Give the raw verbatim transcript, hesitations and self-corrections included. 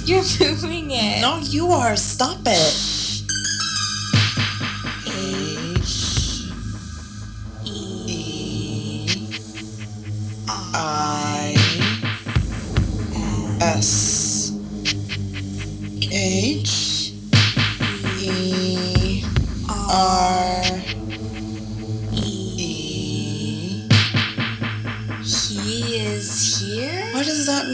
You're moving it. No, you are. Stop it. H E I S H E R E. He is here? What does that mean?